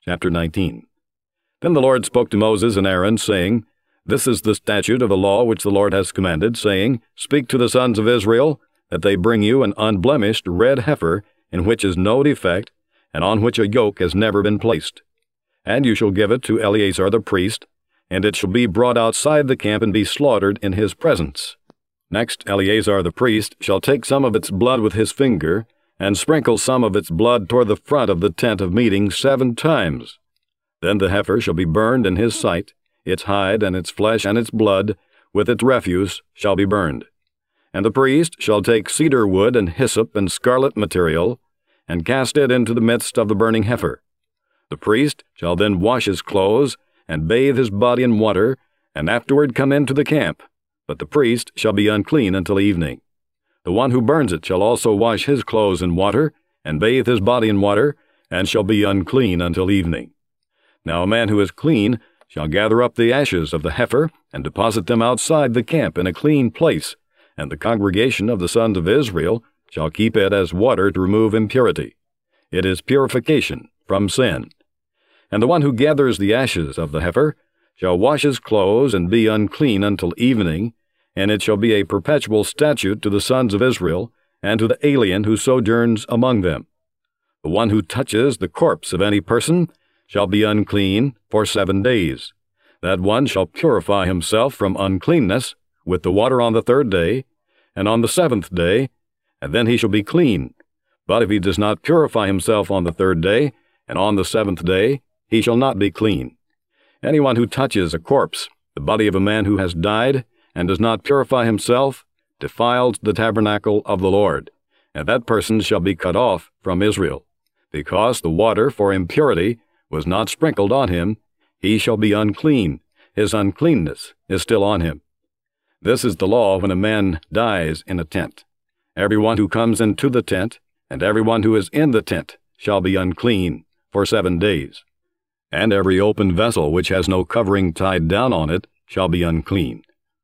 Chapter 19. Then the Lord spoke to Moses and Aaron, saying, This is the statute of the law which the Lord has commanded, saying, Speak to the sons of Israel, that they bring you an unblemished red heifer, in which is no defect, and on which a yoke has never been placed. And you shall give it to Eleazar the priest, and it shall be brought outside the camp and be slaughtered in his presence. Next Eleazar the priest shall take some of its blood with his finger, and sprinkle some of its blood toward the front of the tent of meeting 7 times. Then the heifer shall be burned in his sight, its hide and its flesh and its blood, with its refuse, shall be burned. And the priest shall take cedar wood and hyssop and scarlet material, and cast it into the midst of the burning heifer. The priest shall then wash his clothes, and bathe his body in water, and afterward come into the camp. But the priest shall be unclean until evening. The one who burns it shall also wash his clothes in water, and bathe his body in water, and shall be unclean until evening. Now a man who is clean shall gather up the ashes of the heifer, and deposit them outside the camp in a clean place, and the congregation of the sons of Israel shall keep it as water to remove impurity. It is purification from sin. And the one who gathers the ashes of the heifer shall wash his clothes and be unclean until evening, and it shall be a perpetual statute to the sons of Israel, and to the alien who sojourns among them. The one who touches the corpse of any person shall be unclean for 7 days. That one shall purify himself from uncleanness with the water on the 3rd day, and on the 7th day, and then he shall be clean. But if he does not purify himself on the 3rd day, and on the 7th day, he shall not be clean. Anyone who touches a corpse, the body of a man who has died, and does not purify himself, defiles the tabernacle of the Lord, and that person shall be cut off from Israel. Because the water for impurity was not sprinkled on him, he shall be unclean. His uncleanness is still on him. This is the law when a man dies in a tent. Everyone who comes into the tent, and everyone who is in the tent, shall be unclean for 7 days. And every open vessel which has no covering tied down on it shall be unclean.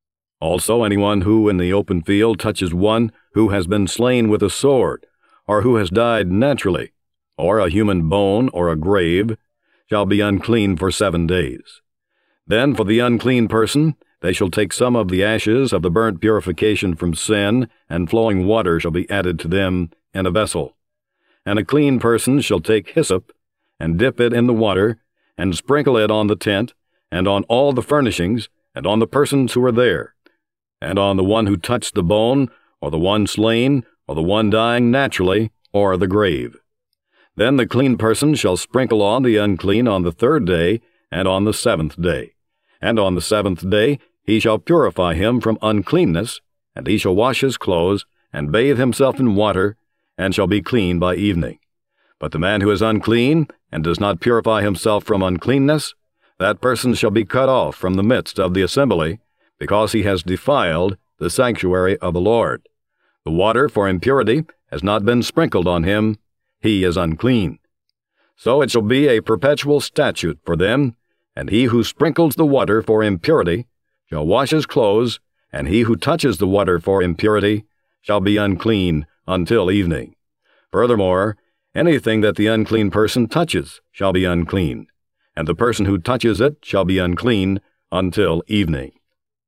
Also anyone who in the open field touches one who has been slain with a sword, or who has died naturally, or a human bone or a grave, shall be unclean for 7 days. Then for the unclean person they shall take some of the ashes of the burnt purification from sin, and flowing water shall be added to them in a vessel. And a clean person shall take hyssop, and dip it in the water, and sprinkle it on the tent, and on all the furnishings, and on the persons who are there, and on the one who touched the bone, or the one slain, or the one dying naturally, or the grave. Then the clean person shall sprinkle on the unclean on the 3rd day, and on the 7th day. And on the 7th day he shall purify him from uncleanness, and he shall wash his clothes, and bathe himself in water, and shall be clean by evening. But the man who is unclean, and does not purify himself from uncleanness, that person shall be cut off from the midst of the assembly, because he has defiled the sanctuary of the Lord. The water for impurity has not been sprinkled on him, he is unclean. So it shall be a perpetual statute for them, and he who sprinkles the water for impurity shall wash his clothes, and he who touches the water for impurity shall be unclean until evening. Furthermore, anything that the unclean person touches shall be unclean, and the person who touches it shall be unclean until evening.